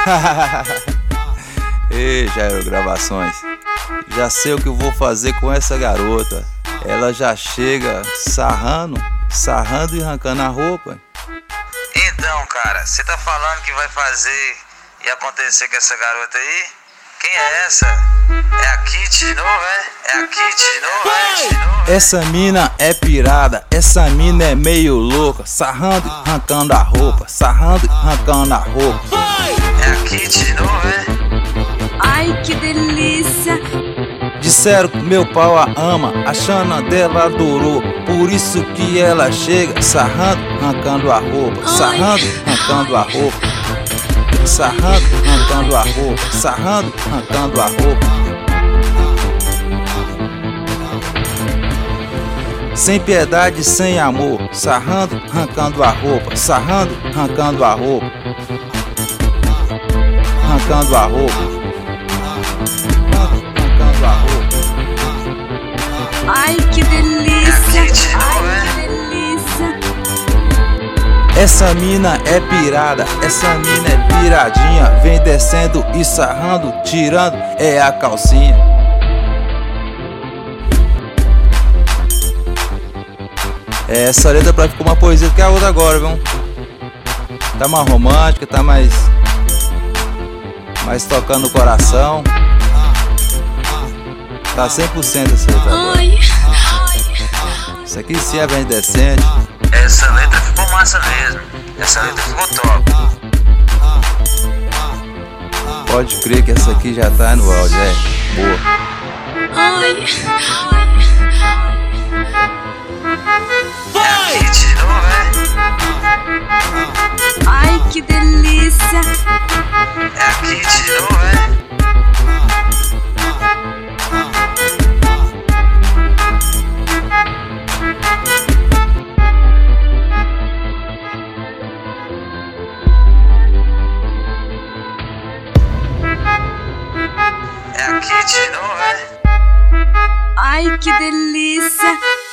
Ei, Jairo Gravações, já sei o que eu vou fazer com essa garota. Ela já chega sarrando e arrancando a roupa. Então, cara, você tá falando que vai fazer e acontecer com essa garota aí? Quem é essa? É a Kitty de novo, é? É a Kitty de novo, é? Essa mina é pirada, essa mina é meio louca, sarrando e arrancando a roupa, sarrando e arrancando a roupa. É a Kitty de novo, é? Ai, que delícia! Disseram que meu pau a ama, a Xana dela adorou, por isso que ela chega sarrando, arrancando a roupa, sarrando, arrancando a roupa, sarrando, arrancando a roupa, sarrando, arrancando a roupa. Sem piedade, sem amor, sarrando, arrancando a roupa, sarrando, arrancando a roupa, arrancando a roupa. Ai, que delícia! Ai, que delícia! Essa mina é pirada, essa mina é piradinha, vem descendo e sarrando, tirando é a calcinha. Essa letra pra ficar uma poesia do que a outra agora, viu? Tá mais romântica, tá mais tocando o coração. Tá 100% essa letra agora. Isso aqui sim é bem decente. Essa letra ficou massa mesmo. Essa letra ficou top. Pode crer que essa aqui já tá no áudio, é boa. Ai, É a Kitty de novo, é? ai, que delícia! É a Kitty de novo, é? É a Kitty de novo, é? Ai, que delícia!